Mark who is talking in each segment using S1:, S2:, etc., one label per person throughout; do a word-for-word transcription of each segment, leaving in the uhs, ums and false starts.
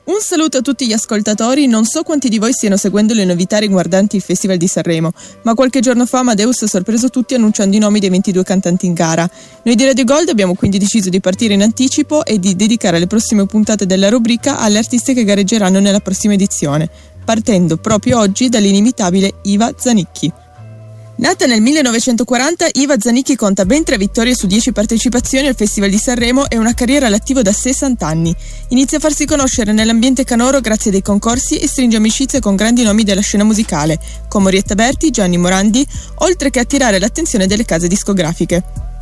S1: Un saluto a tutti gli ascoltatori, non so quanti di voi stiano seguendo le novità riguardanti il Festival di Sanremo, ma qualche giorno fa Amadeus ha sorpreso tutti annunciando i nomi dei ventidue cantanti in gara. Noi di Radio Gold abbiamo quindi deciso di partire in anticipo e di dedicare le prossime puntate della rubrica alle artiste che gareggeranno nella prossima edizione, partendo proprio oggi dall'inimitabile Iva Zanicchi. Nata nel millenovecentoquaranta, Iva Zanicchi conta ben tre vittorie su dieci partecipazioni al Festival di Sanremo e una carriera all'attivo da sessanta anni. Inizia a farsi conoscere nell'ambiente canoro grazie a dei concorsi e stringe amicizia con grandi nomi della scena musicale, come Orietta Berti, Gianni Morandi, oltre che attirare l'attenzione delle case discografiche.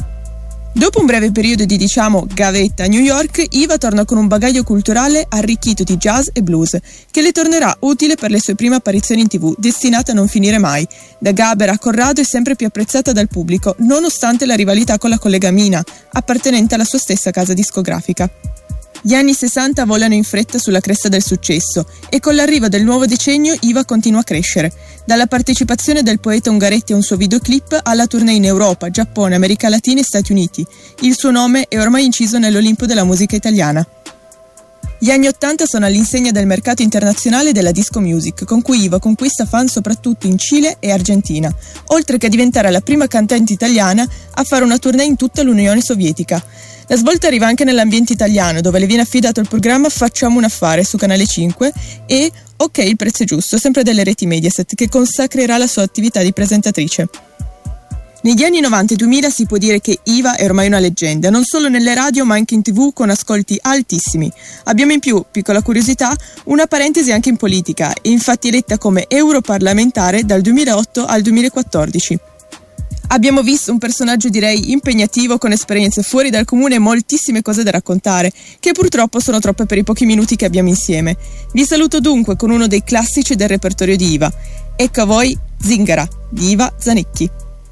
S1: Dopo un breve periodo di, diciamo, gavetta a New York, Iva torna con un bagaglio culturale arricchito di jazz e blues, che le tornerà utile per le sue prime apparizioni in tv, destinate a non finire mai. Da Gaber a Corrado è sempre più apprezzata dal pubblico, nonostante la rivalità con la collega Mina, appartenente alla sua stessa casa discografica. Gli anni sessanta volano in fretta sulla cresta del successo e con l'arrivo del nuovo decennio Iva continua a crescere. Dalla partecipazione del poeta Ungaretti a un suo videoclip alla tournée in Europa, Giappone, America Latina e Stati Uniti. Il suo nome è ormai inciso nell'Olimpo della musica italiana. Gli anni Ottanta sono all'insegna del mercato internazionale della disco music, con cui Iva conquista fan soprattutto in Cile e Argentina, oltre che a diventare la prima cantante italiana a fare una tournée in tutta l'Unione Sovietica. La svolta arriva anche nell'ambiente italiano, dove le viene affidato il programma Facciamo un affare su Canale cinque e Ok, il prezzo è giusto, sempre delle reti Mediaset, che consacrerà la sua attività di presentatrice. Negli anni novanta e duemila si può dire che Iva è ormai una leggenda, non solo nelle radio ma anche in tv con ascolti altissimi. Abbiamo in più, piccola curiosità, una parentesi anche in politica, e infatti eletta come europarlamentare dal duemilaotto al duemilaquattordici. Abbiamo visto un personaggio direi impegnativo, con esperienze fuori dal comune e moltissime cose da raccontare, che purtroppo sono troppe per i pochi minuti che abbiamo insieme. Vi saluto dunque con uno dei classici del repertorio di Iva. Ecco a voi Zingara, di Iva Zanicchi.